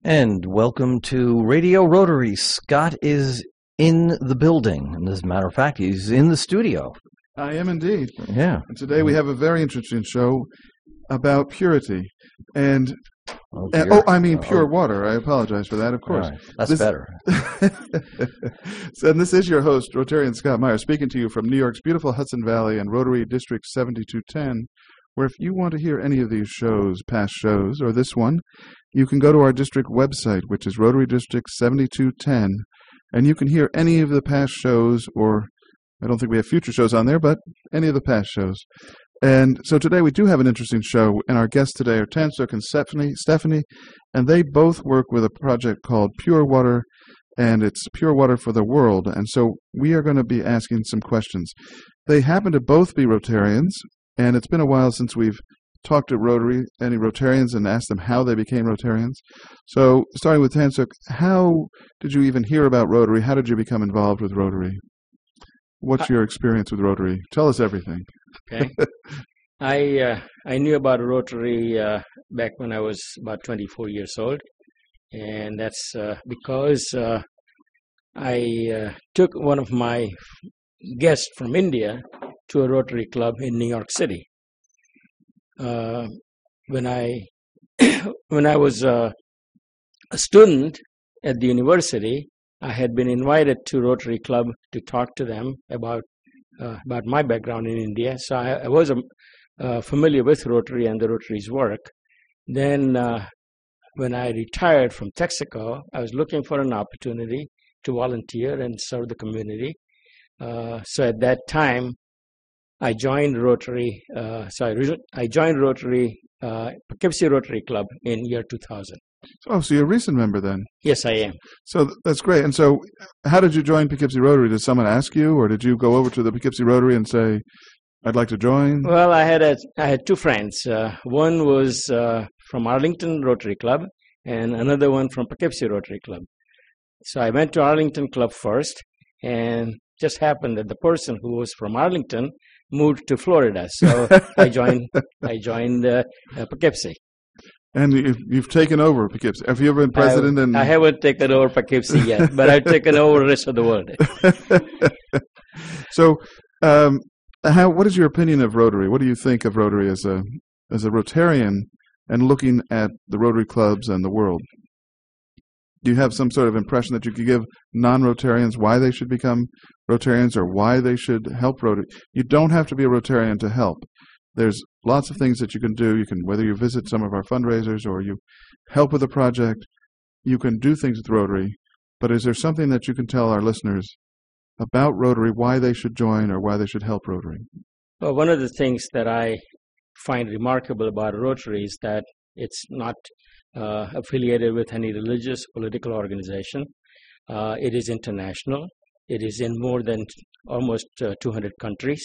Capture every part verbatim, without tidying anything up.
And welcome to Radio Rotary. Scott is in the building, and as a matter of fact, he's in the studio. I am indeed. Yeah. And today we have a very interesting show about purity. And, Oh, and dear. oh, I mean pure Oh. water. I apologize for that, of course. All right. That's This- better. So, and this is your host, Rotarian Scott Meyer, speaking to you from New York's beautiful Hudson Valley and Rotary District seventy-two ten, where if you want to hear any of these shows, past shows, or this one, you can go to our district website, which is Rotary District seventy-two ten, and you can hear any of the past shows, or I don't think we have future shows on there, but any of the past shows. And so today we do have an interesting show, and our guests today are Tansuk and Stephanie, Stephanie, and they both work with a project called Pure Water, and it's Pure Water for the World. And so we are going to be asking some questions. They happen to both be Rotarians, and it's been a while since we've talked to Rotary, any Rotarians, and asked them how they became Rotarians. So starting with Tansuk, how did you even hear about Rotary? How did you become involved with Rotary? What's your experience with Rotary? Tell us everything. Okay. I uh, I knew about Rotary uh, back when I was about twenty-four years old, and that's uh, because uh, I uh, took one of my guests from India to a Rotary club in New York City. Uh, when I when I was uh, a student at the university, I had been invited to Rotary Club to talk to them about uh, about my background in India. So I, I was um, uh, familiar with Rotary and the Rotary's work. Then, uh, when I retired from Texaco, I was looking for an opportunity to volunteer and serve the community. Uh, so at that time, I joined Rotary. Uh, so I, I joined Rotary, uh, Poughkeepsie Rotary Club in year two thousand. Oh, so you're a recent member then. Yes, I am. So th- that's great. And so how did you join Poughkeepsie Rotary? Did someone ask you, or did you go over to the Poughkeepsie Rotary and say, I'd like to join? Well, I had a, I had two friends. Uh, one was uh, from Arlington Rotary Club, and another one from Poughkeepsie Rotary Club. So I went to Arlington Club first, and just happened that the person who was from Arlington moved to Florida. So I joined I joined uh, uh, Poughkeepsie. And you've, you've taken over Poughkeepsie. Have you ever been president? I, and I haven't taken over Poughkeepsie yet, but I've taken over the rest of the world. So, um, how? What is your opinion of Rotary? What do you think of Rotary as a as a Rotarian and looking at the Rotary clubs and the world? Do you have some sort of impression that you could give non-Rotarians why they should become Rotarians or why they should help Rotary? You don't have to be a Rotarian to help. There's lots of things that you can do. You can, whether you visit some of our fundraisers or you help with a project, you can do things with Rotary. But is there something that you can tell our listeners about Rotary, why they should join or why they should help Rotary? Well, one of the things that I find remarkable about Rotary is that it's not uh, affiliated with any religious political organization. Uh, it is international. It is in more than almost uh, two hundred countries.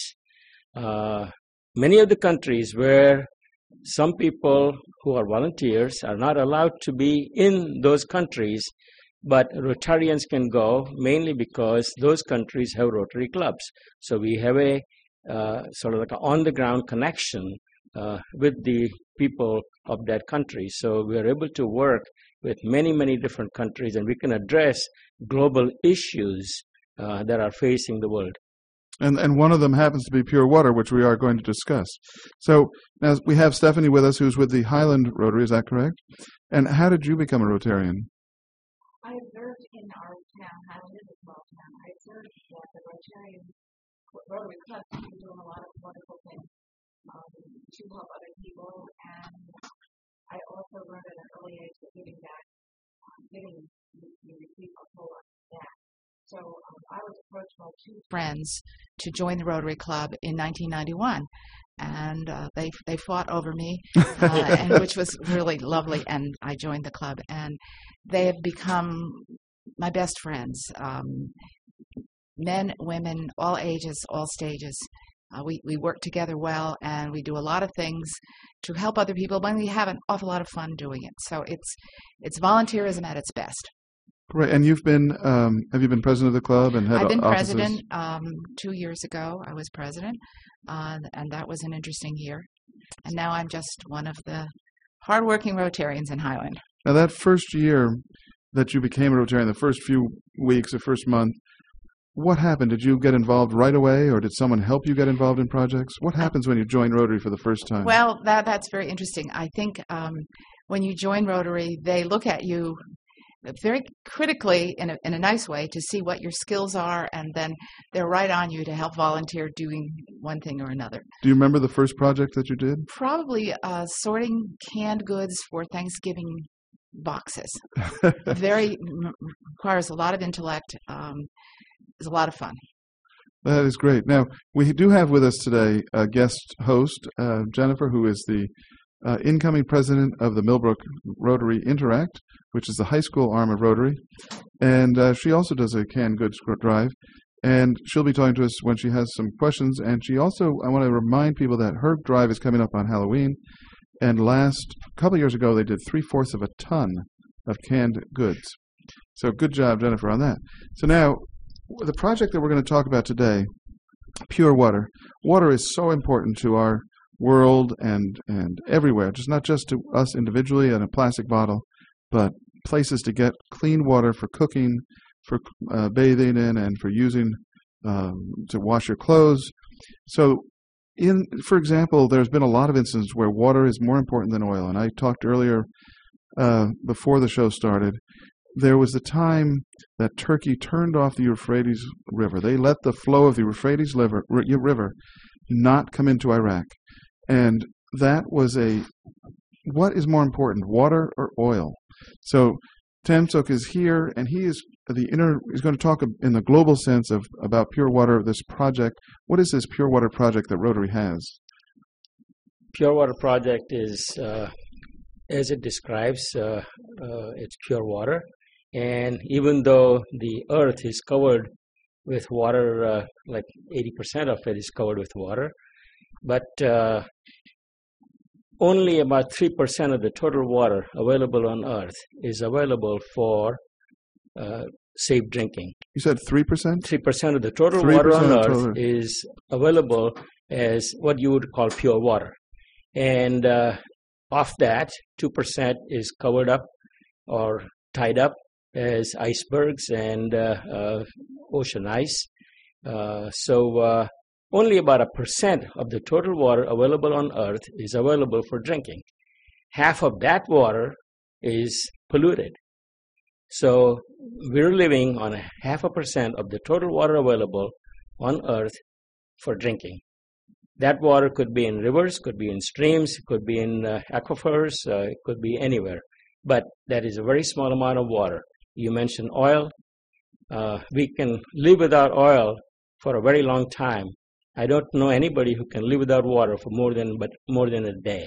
Uh, Many of the countries where some people who are volunteers are not allowed to be in those countries, but Rotarians can go mainly because those countries have Rotary clubs. So we have a uh, sort of like an on-the-ground connection uh, with the people of that country. So we are able to work with many, many different countries, and we can address global issues uh, that are facing the world. And and one of them happens to be pure water, which we are going to discuss. So now we have Stephanie with us, who's with the Highland Rotary. Is that correct? And how did you become a Rotarian? I served in our town, Highland is a small town. I served at the Rotarian Rotary Club, doing a lot of wonderful things um, to help other people. And I also learned at an early age that giving back, um, giving, you, you receive a whole lot back. So um, I was approached by two friends to join the Rotary Club in nineteen ninety-one, and uh, they they fought over me, uh, and which was really lovely. And I joined the club, and they have become my best friends. Um, men, women, all ages, all stages. Uh, we we work together well, and we do a lot of things to help other people. But we have an awful lot of fun doing it. So it's it's volunteerism at its best. Great. And you've been, um, have you been president of the club and had I've been offices? president um, two years ago. I was president, uh, and that was an interesting year. And now I'm just one of the hardworking Rotarians in Highland. Now, that first year that you became a Rotarian, the first few weeks, the first month, what happened? Did you get involved right away, or did someone help you get involved in projects? What happens when you join Rotary for the first time? Well, that that's very interesting. I think um, when you join Rotary, they look at you very critically in a, in a nice way to see what your skills are, and then they're right on you to help volunteer doing one thing or another. Do you remember the first project that you did? Probably uh, sorting canned goods for Thanksgiving boxes. Very requires a lot of intellect. Um, it's a lot of fun. That is great. Now, we do have with us today a guest host, uh, Jennifer, who is the uh, incoming president of the Millbrook Rotary Interact, which is the high school arm of Rotary. And uh, she also does a canned goods drive. And she'll be talking to us when she has some questions. And she also, I want to remind people that her drive is coming up on Halloween. And last, a couple of years ago, they did three-fourths of a ton of canned goods. So good job, Jennifer, on that. So now, the project that we're going to talk about today, pure water. Water is so important to our world and, and everywhere, just not just to us individually in a plastic bottle, but places to get clean water for cooking, for uh, bathing in, and for using um, to wash your clothes. So, in for example, there's been a lot of instances where water is more important than oil. And I talked earlier, uh, before the show started, there was the time that Turkey turned off the Euphrates River. They let the flow of the Euphrates river, river not come into Iraq. And that was a, what is more important, water or oil? So Tamsuk is here, and he is the inner, is going to talk in the global sense of about pure water, this project. What is this pure water project that Rotary has? Pure Water Project is, uh, as it describes, uh, uh, it's pure water. And even though the earth is covered with water, uh, like eighty percent of it is covered with water, but uh, only about three percent of the total water available on earth is available for uh, safe drinking. You said three percent? three percent of the total water on earth is available as what you would call pure water. And uh, of that, two percent is covered up or tied up as icebergs and uh, uh, ocean ice. Uh, so uh, only about a percent of the total water available on earth is available for drinking. Half of that water is polluted. So we're living on a half a percent of the total water available on earth for drinking. That water could be in rivers, could be in streams, could be in uh, aquifers, uh, it could be anywhere. But that is a very small amount of water. You mentioned oil. Uh, we can live without oil for a very long time. I don't know anybody who can live without water for more than but more than a day.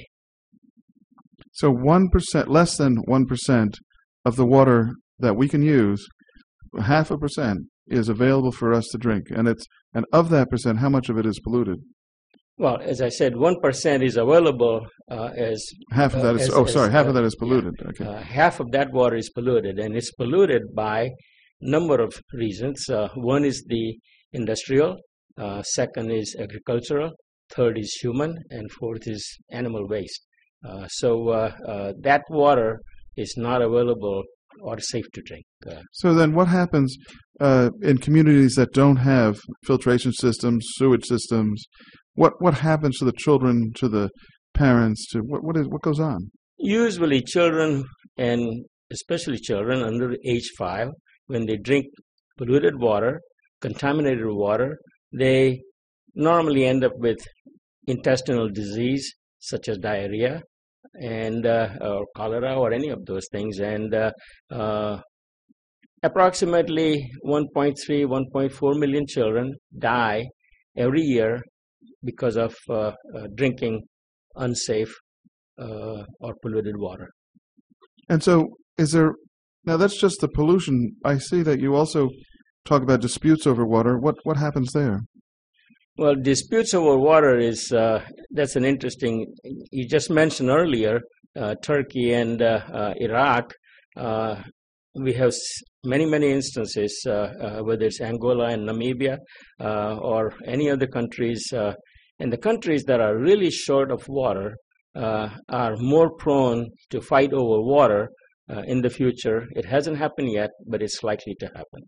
So one percent, less than one percent of the water that we can use, half a percent, is available for us to drink. And it's and of that percent, how much of it is polluted? Well, as I said, one percent is available uh, as... Half of that uh, is, as, oh, sorry, as, half uh, of that is polluted. Yeah. Okay. Uh, half of that water is polluted, and it's polluted by a number of reasons. Uh, one is the industrial, uh, second is agricultural, third is human, and fourth is animal waste. Uh, so uh, uh, that water is not available or safe to drink. Uh, so then what happens uh, in communities that don't have filtration systems, sewage systems? What what happens to the children, to the parents, to what what is what goes on? Usually children, and especially children under age five, when they drink polluted water, contaminated water, they normally end up with intestinal disease such as diarrhea and uh, or cholera or any of those things. And uh, uh, approximately one point three, one point four million children die every year because of uh, uh, drinking unsafe uh, or polluted water. And so is there, now that's just the pollution. I see that you also talk about disputes over water. What what happens there? Well, disputes over water is, uh, that's an interesting, you just mentioned earlier, uh, Turkey and uh, uh, Iraq. Uh, we have many, many instances, uh, uh, whether it's Angola and Namibia uh, or any other countries. Uh, and the countries that are really short of water uh, are more prone to fight over water uh, in the future. It hasn't happened yet, but it's likely to happen.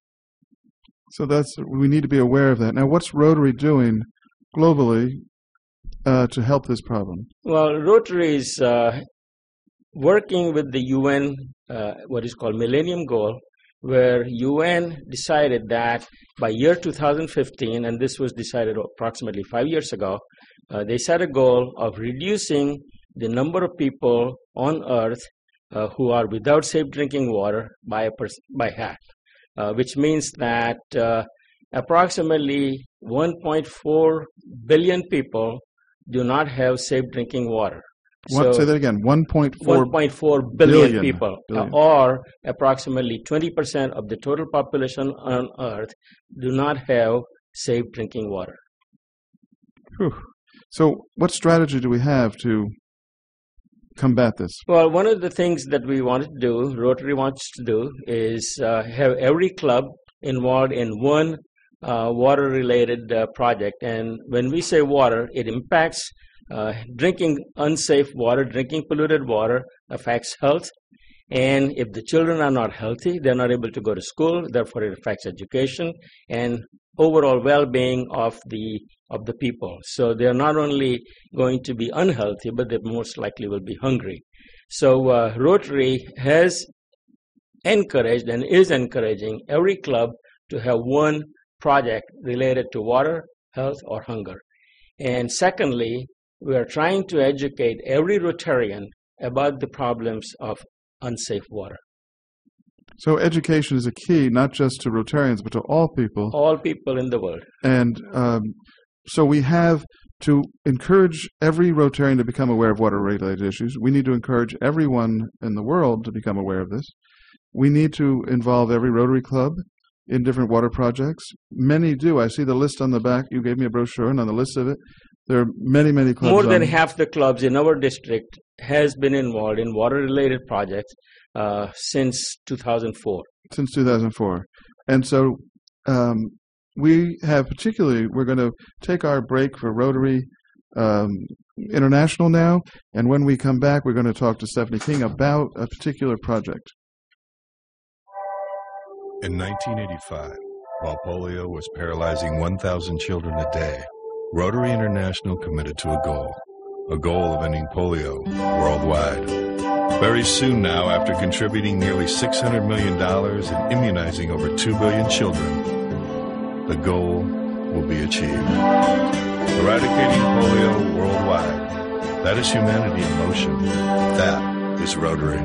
So that's we need to be aware of that. Now, what's Rotary doing globally uh, to help this problem? Well, Rotary is uh, working with the U N, uh, what is called Millennium Goal, where U N decided that by year two thousand fifteen, and this was decided approximately five years ago, uh, they set a goal of reducing the number of people on Earth uh, who are without safe drinking water by a pers- by half, uh, which means that uh, approximately one point four billion people do not have safe drinking water. What, say that again. one point four one point four billion, billion people, billion. Uh, or approximately twenty percent of the total population on Earth, do not have safe drinking water. Whew. So, what strategy do we have to combat this? Well, one of the things that we want to do, Rotary wants to do, is uh, have every club involved in one uh, water-related uh, project. And when we say water, it impacts Uh, drinking unsafe water, drinking polluted water affects health. And if the children are not healthy, they're not able to go to school. Therefore, it affects education and overall well-being of the of the people. So they're not only going to be unhealthy, but they most likely will be hungry. So uh, Rotary has encouraged and is encouraging every club to have one project related to water, health, or hunger. And secondly, we are trying to educate every Rotarian about the problems of unsafe water. So education is a key, not just to Rotarians, but to all people. All people in the world. And um, so we have to encourage every Rotarian to become aware of water-related issues. We need to encourage everyone in the world to become aware of this. We need to involve every Rotary Club in different water projects. Many do. I see the list on the back. You gave me a brochure, and on the list of it, there are many, many clubs. More than on. half the clubs in our district has been involved in water-related projects uh, since two thousand four. Since two thousand four. And so um, we have particularly, we're going to take our break for Rotary um, International now, and when we come back, we're going to talk to Stephanie King about a particular project. In nineteen eighty-five, while polio was paralyzing one thousand children a day, Rotary International committed to a goal, a goal of ending polio worldwide. Very soon now, after contributing nearly six hundred million dollars and immunizing over two billion children, the goal will be achieved. Eradicating polio worldwide. That is humanity in motion. That is Rotary.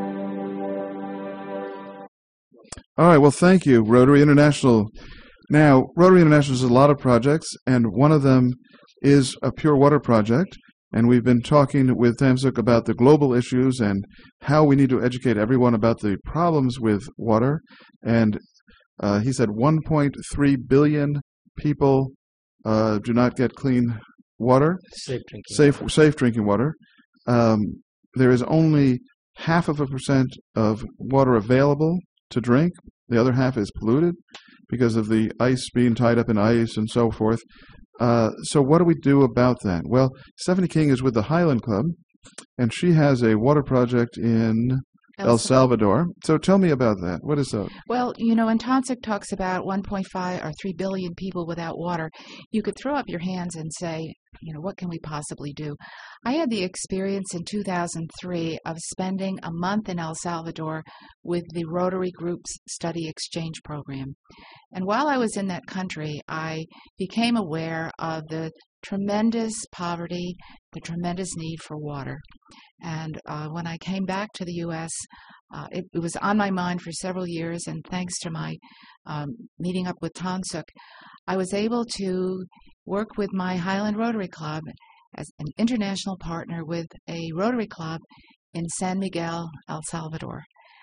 All right, well, thank you, Rotary International. Now, Rotary International has a lot of projects, and one of them is a pure water project, and we've been talking with Tamsuk about the global issues and how we need to educate everyone about the problems with water. And uh, he said one point three billion people uh, do not get clean water, Safe drinking safe, water. safe drinking water. Um, there is only half of a percent of water available to drink. The other half is polluted because of the ice being tied up in ice and so forth. Uh, so what do we do about that? Well, Stephanie King is with the Highland Club, and she has a water project in El Salvador. So tell me about that. What is that? Well, you know, when Tansuk talks about one point five or three billion people without water, you could throw up your hands and say, you know, what can we possibly do? I had the experience in two thousand three of spending a month in El Salvador with the Rotary Group's Study Exchange Program. And while I was in that country, I became aware of the tremendous poverty, the tremendous need for water. And uh, when I came back to the U S, uh, it, it was on my mind for several years, and thanks to my um, meeting up with Tansuk, I was able to work with my Highland Rotary Club as an international partner with a Rotary Club in San Miguel, El Salvador.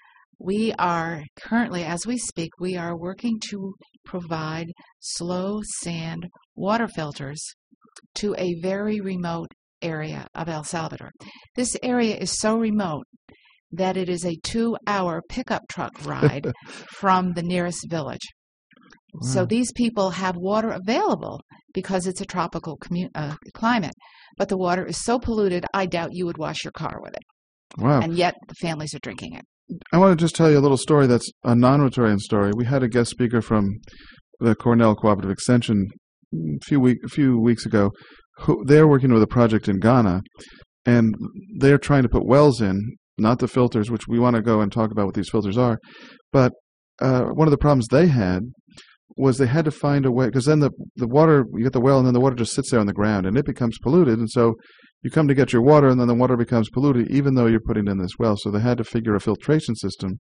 We are currently, as we speak, we are working to provide slow sand water filters to a very remote area of El Salvador. This area is so remote that it is a two-hour pickup truck ride from the nearest village. Wow. So these people have water available because it's a tropical commu- uh, climate, but the water is so polluted, I doubt you would wash your car with it. Wow. And yet the families are drinking it. I want to just tell you a little story that's a non-Rotarian story. We had a guest speaker from the Cornell Cooperative Extension a few, week, a few weeks ago. Who, they're working with a project in Ghana, and they're trying to put wells in, not the filters, which we want to go and talk about what these filters are. But uh, one of the problems they had was they had to find a way, because then the, the water, you get the well, and then the water just sits there on the ground, and it becomes polluted. And so you come to get your water, and then the water becomes polluted, even though you're putting in this well. So they had to figure a filtration system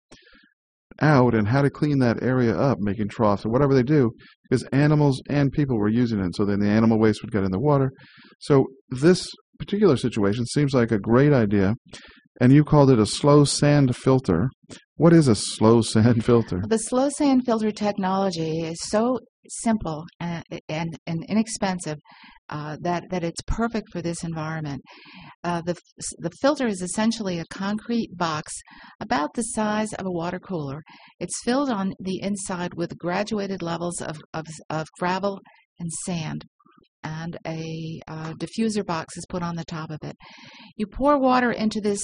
out and how to clean that area up, making troughs or whatever they do, because animals and people were using it. So then the animal waste would get in the water. So this particular situation seems like a great idea, and you called it a slow sand filter. What is a slow sand filter? The slow sand filter technology is so simple and, and, and inexpensive uh, that, that it's perfect for this environment. Uh, the, the filter is essentially a concrete box about the size of a water cooler. It's filled on the inside with graduated levels of, of, of gravel and sand, and a uh, diffuser box is put on the top of it. You pour water into this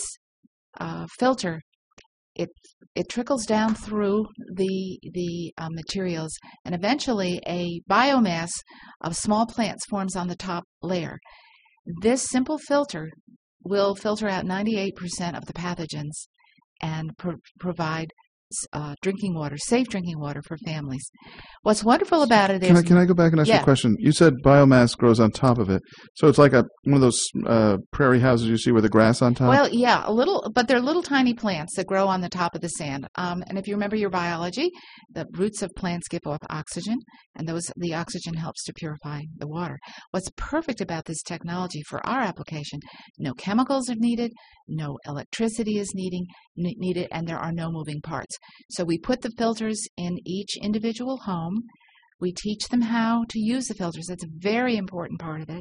uh, filter. It it trickles down through the the uh, materials, and eventually a biomass of small plants forms on the top layer. This simple filter will filter out ninety-eight percent of the pathogens and pro- provide uh, drinking water, safe drinking water for families. What's wonderful about it is... Can I, can I go back and ask yeah. you a question? You said biomass grows on top of it. So it's like a one of those uh, prairie houses you see with the grass on top? Well, yeah, a little, but they're little tiny plants that grow on the top of the sand. Um, and if you remember your biology, the roots of plants give off oxygen, and those the oxygen helps to purify the water. What's perfect about this technology for our application, no chemicals are needed, no electricity is needing, n- needed, and there are no moving parts. So we put the filters in each individual home. We teach them how to use the filters. That's a very important part of it.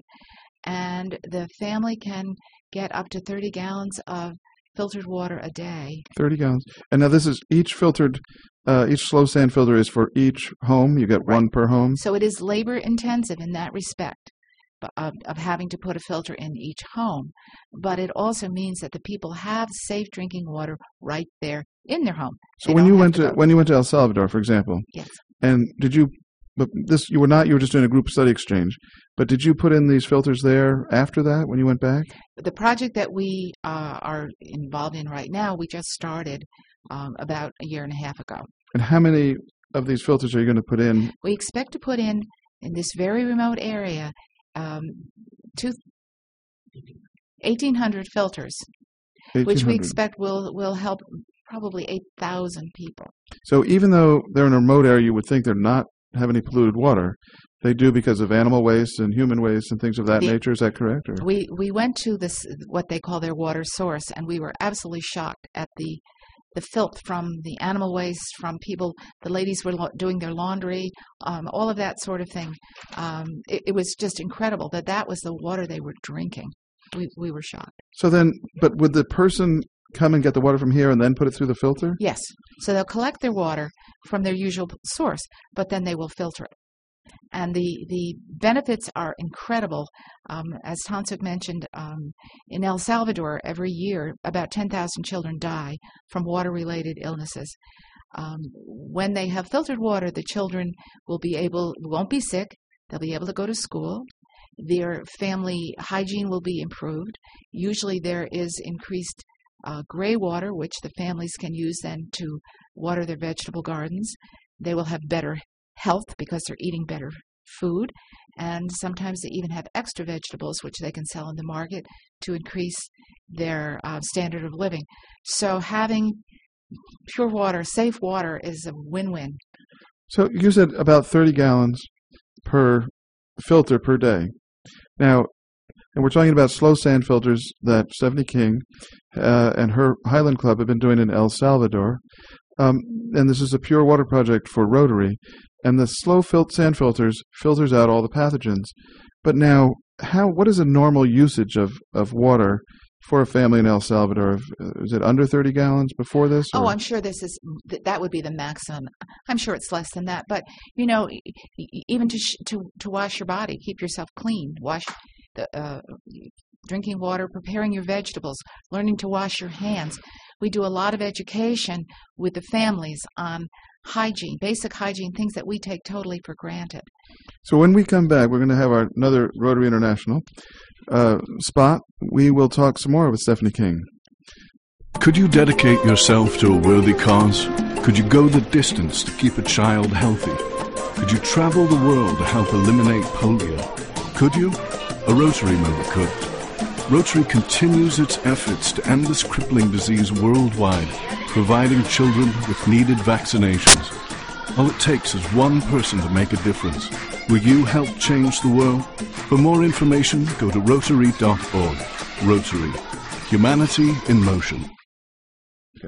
And the family can get up to thirty gallons of filtered water a day. thirty gallons. And now this is each filtered, uh, each slow sand filter is for each home? You get Right. one per home? So it is labor intensive in that respect of, of having to put a filter in each home. But it also means that the people have safe drinking water right there in their home. So They when don't you have went to, go- when you went to El Salvador, for example, Yes. and did you, but this, you were not, you were just doing a group study exchange, but did you put in these filters there after that when you went back? The project that we uh, are involved in right now, we just started um, about a year and a half ago. And how many of these filters are you going to put in? We expect to put in, in this very remote area, um, two, eighteen hundred filters, which we eighteen hundred. expect will, will help probably eight thousand people. So even though they're in a remote area, you would think they're not have any polluted water. They do because of animal waste and human waste and things of that The- nature. Is that correct? Or? We we went to this what they call their water source, and we were absolutely shocked at the the filth from the animal waste, from people. The ladies were lo- doing their laundry, um, all of that sort of thing. Um, it, it was just incredible that that was the water they were drinking. We we were shocked. So then, but would the person come and get the water from here and then put it through the filter? Yes, so they'll collect their water from their usual source, but then they will filter it. And the, the benefits are incredible. Um, as Tansuk mentioned, um, in El Salvador, every year, about ten thousand children die from water-related illnesses. Um, when they have filtered water, the children will be able, won't be sick. They'll be able to go to school. Their family hygiene will be improved. Usually there is increased uh, gray water, which the families can use then to water their vegetable gardens. They will have better health because they're eating better food, and sometimes they even have extra vegetables which they can sell in the market to increase their uh, standard of living. So having pure water, safe water, is a win-win. So you said about thirty gallons per filter per day. Now, and we're talking about slow sand filters that Stephanie King uh, and her Highland Club have been doing in El Salvador. Um, and this is a pure water project for Rotary. And the slow fil- sand filters filters out all the pathogens. But now, how? What is a normal usage of, of water for a family in El Salvador? Is it under thirty gallons before this? Oh, or- I'm sure this is th- that would be the maximum. I'm sure it's less than that, but you know, e- e- even to sh- to to wash your body, keep yourself clean, wash the uh, drinking water, preparing your vegetables, learning to wash your hands. We do a lot of education with the families on hygiene, basic hygiene, things that we take totally for granted. So when we come back, we're going to have our another Rotary International uh, spot. We will talk some more with Stephanie King. Could you dedicate yourself to a worthy cause? Could you go the distance to keep a child healthy? Could you travel the world to help eliminate polio? Could you? A Rotary member could. Rotary continues its efforts to end this crippling disease worldwide, providing children with needed vaccinations. All it takes is one person to make a difference. Will you help change the world? For more information, go to rotary dot org. Rotary. Humanity in motion. Okay.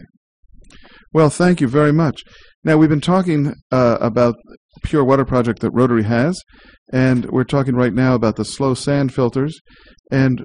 Well, thank you very much. Now, we've been talking uh, about Pure Water project that Rotary has, and we're talking right now about the slow sand filters. And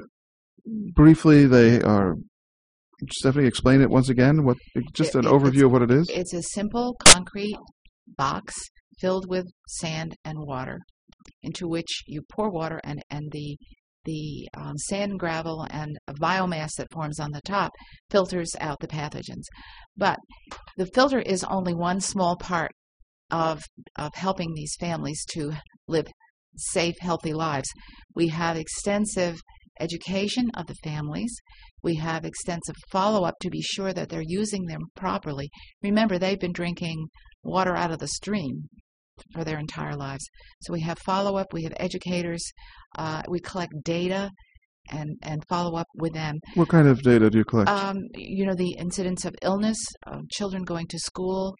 briefly, they are, Stephanie, explain it once again, what just an It- it- overview of what it is. It's a simple concrete box filled with sand and water, into which you pour water, and, and the the um, sand and gravel and a biomass that forms on the top filters out the pathogens. But the filter is only one small part of of helping these families to live safe, healthy lives. We have extensive education of the families. We have extensive follow-up to be sure that they're using them properly. Remember, they've been drinking water out of the stream for their entire lives. So we have follow-up, we have educators, uh, we collect data and, and follow up with them. What kind of data do you collect? Um, you know, the incidence of illness, of children going to school.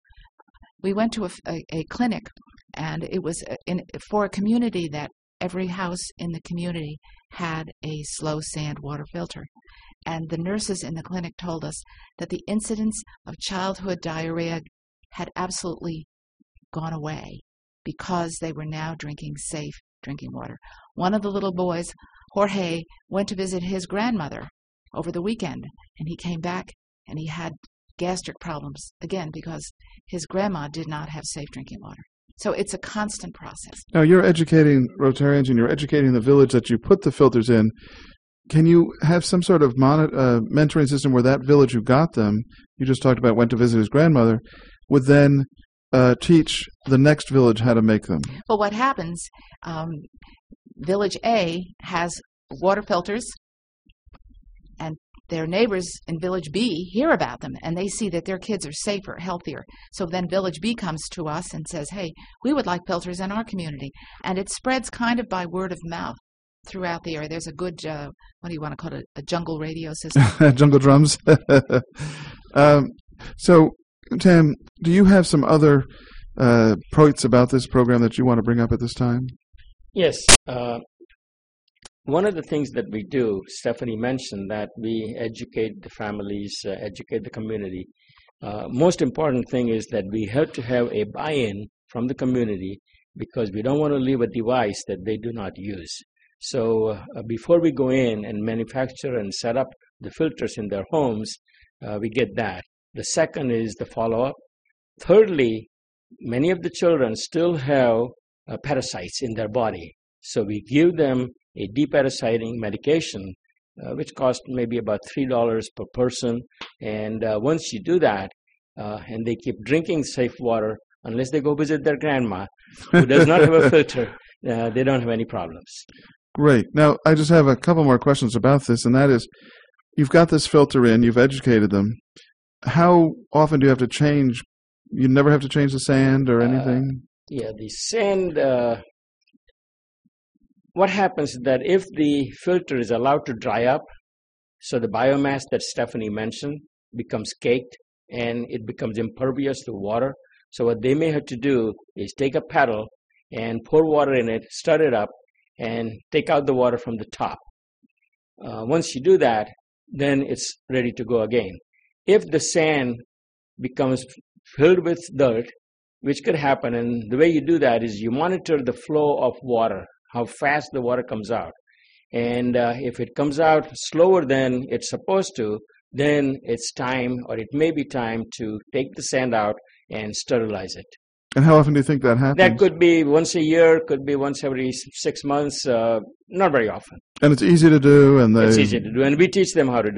We went to a, a, a clinic, and it was in, for a community that every house in the community had a slow sand water filter. And the nurses in the clinic told us that the incidence of childhood diarrhea had absolutely gone away because they were now drinking safe drinking water. One of the little boys, Jorge, went to visit his grandmother over the weekend, and he came back and he had gastric problems again because his grandma did not have safe drinking water. So it's a constant process. Now, you're educating Rotarians and you're educating the village that you put the filters in. Can you have some sort of mon- uh, mentoring system where that village who got them, you just talked about went to visit his grandmother, would then uh, teach the next village how to make them? Well, what happens, um, Village A has water filters, and their neighbors in Village B hear about them, and they see that their kids are safer, healthier. So then Village B comes to us and says, hey, we would like filters in our community. And it spreads kind of by word of mouth throughout the area. There's a good, uh, what do you want to call it, a jungle radio system? Jungle drums. um, so, Tam, do you have some other uh, points about this program that you want to bring up at this time? Yes. Uh, one of the things that we do, Stephanie mentioned that we educate the families, uh, educate the community. Uh, most important thing is that we have to have a buy-in from the community because we don't want to leave a device that they do not use. So uh, before we go in and manufacture and set up the filters in their homes, uh, we get that. The second is the follow-up. Thirdly, many of the children still have uh, parasites in their body. So we give them a deparasiting medication, uh, which costs maybe about three dollars per person. And uh, once you do that, uh, and they keep drinking safe water, unless they go visit their grandma, who does not have a filter, uh, they don't have any problems. Great. Now, I just have a couple more questions about this, and that is, you've got this filter in, you've educated them. How often do you have to change? You never have to change the sand or anything? Uh, yeah, the sand, uh, what happens is that if the filter is allowed to dry up, so the biomass that Stephanie mentioned becomes caked and it becomes impervious to water. So what they may have to do is take a paddle and pour water in it, stir it up, and take out the water from the top. Uh, once you do that, then it's ready to go again. If the sand becomes filled with dirt, which could happen, and the way you do that is you monitor the flow of water, how fast the water comes out. And uh, if it comes out slower than it's supposed to, then it's time, or it may be time, to take the sand out and sterilize it. And how often do you think that happens? That could be once a year, could be once every six months, uh, not very often. And it's easy to do, and they... It's easy to do, and we teach them how to do that.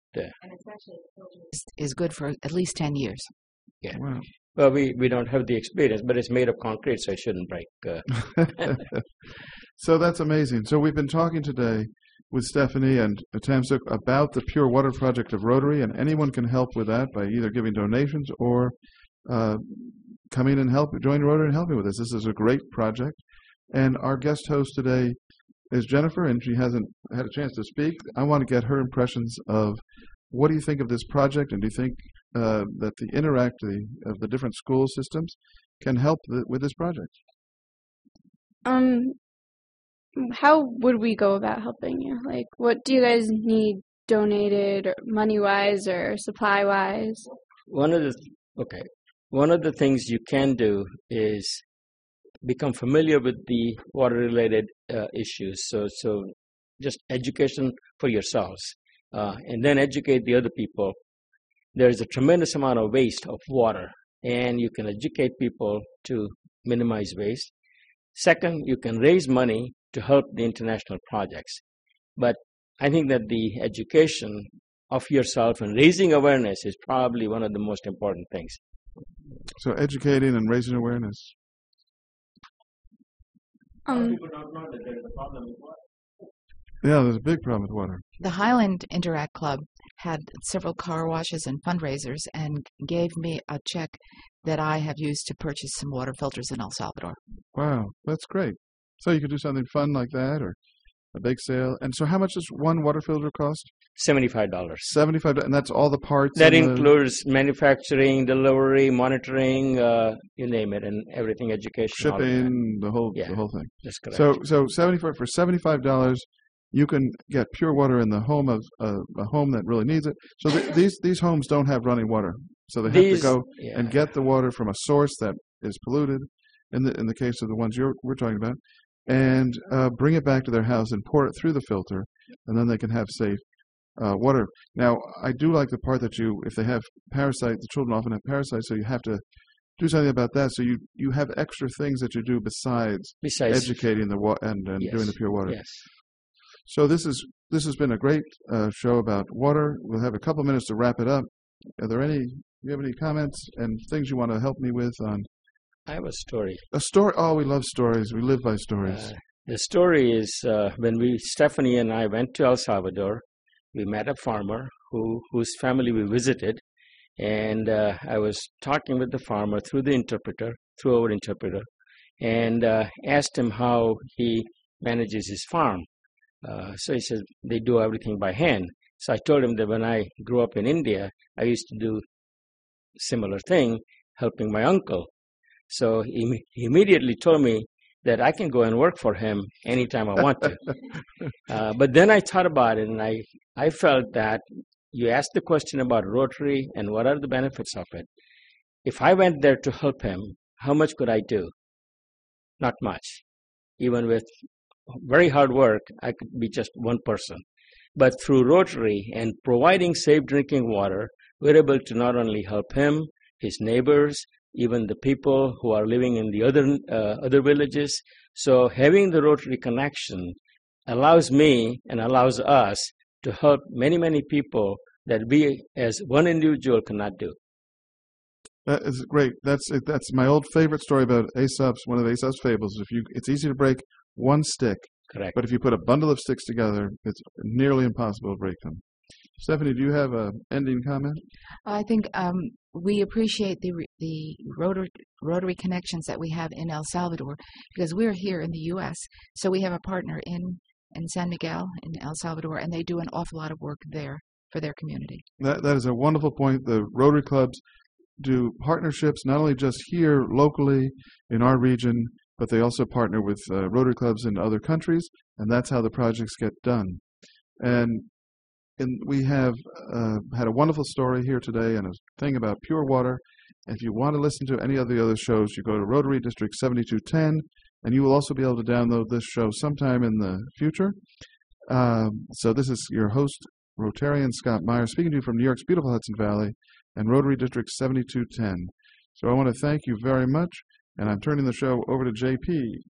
uh, and especially the children. Is, is good for at least ten years. yeah. Wow. Well, we, we don't have the experience, but it's made of concrete, so it shouldn't break. Uh, So that's amazing. So we've been talking today with Stephanie and Tamsuk about the Pure Water Project of Rotary, and anyone can help with that by either giving donations or uh, coming and help, join Rotary and helping with this. This is a great project. And our guest host today is Jennifer, and she hasn't had a chance to speak. I want to get her impressions of what do you think of this project, and do you think uh, that the interact the, of the different school systems can help th- with this project? Um, how would we go about helping you? Like, what do you guys need donated, or money-wise or supply-wise? one of the okay, one of the things you can do is become familiar with the water-related uh, issues. So, so just education for yourselves, uh, and then educate the other people. There is a tremendous amount of waste of water, and you can educate people to minimize waste. Second, you can raise money to help the international projects. But I think that the education of yourself and raising awareness is probably one of the most important things. So educating and raising awareness. Um, People don't know that there is a problem with water. Yeah, there's a big problem with water. The Highland Interact Club had several car washes and fundraisers and gave me a check that I have used to purchase some water filters in El Salvador. Wow, that's great. So you could do something fun like that, or a bake sale. And so how much does one water filter cost? seventy-five dollars. seventy-five dollars, and that's all the parts? That and the- includes manufacturing, delivery, monitoring, uh, you name it, and everything, education. all of that. shipping, the whole Yeah. the whole thing. That's correct. So so seventy-five for seventy-five dollars, you can get pure water in the home of uh, a home that really needs it. So th- these these homes don't have running water, so they have These- to go yeah. and get the water from a source that is polluted. In the in the case of the ones you're we're talking about, and uh, bring it back to their house and pour it through the filter, and then they can have safe uh, water. Now, I do like the part that you, if they have parasites, the children often have parasites, so you have to do something about that. So you, you have extra things that you do besides Besides, educating the wa- and, and yes, doing the pure water. yes. So this is this has been a great uh, show about water. We'll have a couple minutes to wrap it up. Are there any? Do you have any comments and things you want to help me with on I have a story. a story? Oh, we love stories. We live by stories. Uh, the story is uh, when we, Stephanie and I, went to El Salvador, we met a farmer who whose family we visited, and uh, I was talking with the farmer through the interpreter, through our interpreter, and uh, asked him how he manages his farm. Uh, so he said they do everything by hand. So I told him that when I grew up in India, I used to do similar thing, helping my uncle. So he, he immediately told me that I can go and work for him anytime I want to. uh, but then I thought about it, and I, I felt that you asked the question about Rotary and what are the benefits of it. If I went there to help him, how much could I do? Not much. Even with very hard work, I could be just one person. But through Rotary and providing safe drinking water, we're able to not only help him, his neighbors, even the people who are living in the other uh, other villages. So having the Rotary connection allows me and allows us to help many, many people that we as one individual cannot do. That is great. That's that's my old favorite story about Aesop's. One of Aesop's fables. If you, it's easy to break one stick, Correct. but if you put a bundle of sticks together, it's nearly impossible to break them. Stephanie, do you have an ending comment? I think um, we appreciate the re- the Rotary, Rotary connections that we have in El Salvador because we're here in the U S So we have a partner in, in San Miguel in El Salvador, and they do an awful lot of work there for their community. That that is a wonderful point. The Rotary clubs do partnerships not only just here locally in our region, but they also partner with uh, Rotary clubs in other countries, and that's how the projects get done. And And we have uh, had a wonderful story here today and a thing about pure water. And if you want to listen to any of the other shows, you go to Rotary District seventy-two ten, and you will also be able to download this show sometime in the future. Um, so this is your host, Rotarian Scott Meyer, speaking to you from New York's beautiful Hudson Valley and Rotary District seventy-two ten. So I want to thank you very much, and I'm turning the show over to J P.